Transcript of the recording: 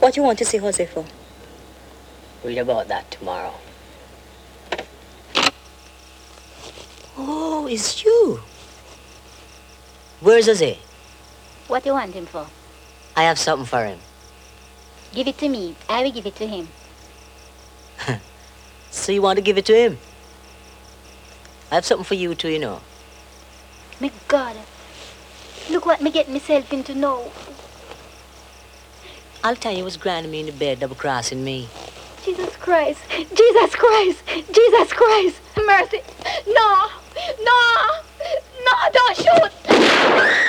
What you want to see Jose for? Read about that tomorrow. Oh, it's you. Where's Jose? What you want him for? I have something for him. Give it to me. I will give it to him. So you want to give it to him? I have something for you too, you know. My God. Look what me get myself into now. All the time you was grinding me in the bed, double-crossing me. Jesus Christ. Jesus Christ. Jesus Christ. Mercy. No. No. No, don't shoot.